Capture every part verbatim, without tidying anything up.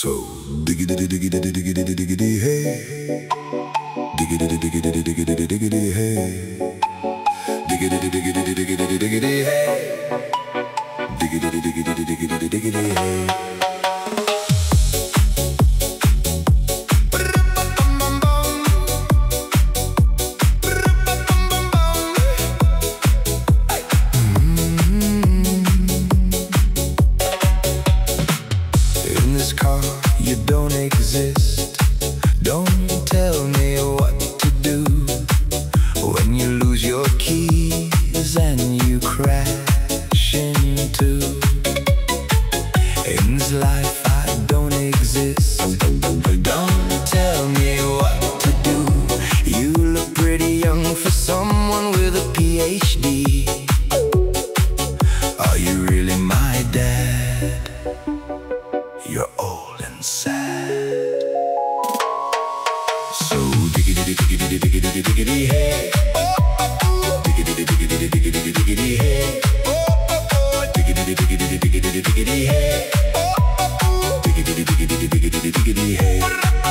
So diggity diggity diggity diggity hey, diggity diggity diggity diggity hey, diggity diggity diggity diggity hey, diggity diggity diggity diggity hey. You don't exist. Don't tell me what to do when you lose your keys and you crash into. In this life I don't exist. Don't tell me what to do. You look pretty young for someone with a P H D. Are you really my dad? You're old and sad. So diggity diggity diggity diggity hey, diggity diggity diggity diggity hey, diggity diggity diggity diggity hey, diggity diggity diggity diggity hey.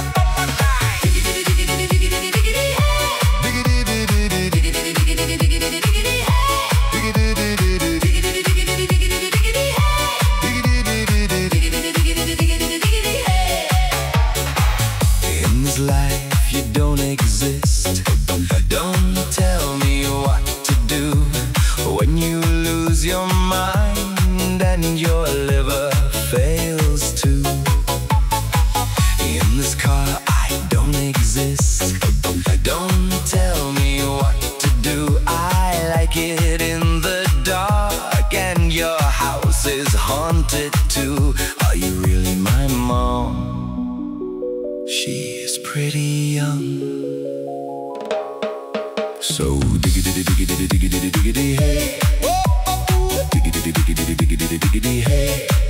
Life, you don't exist. Don't tell me what to do when you lose your mind and your liver fails too. In this car I don't exist. Don't tell me what to do. I like it in the dark and your house is haunted too. Are you really my mom? She's pretty young. So diggity diggity diggity diggity hey, diggity diggity diggity diggity hey.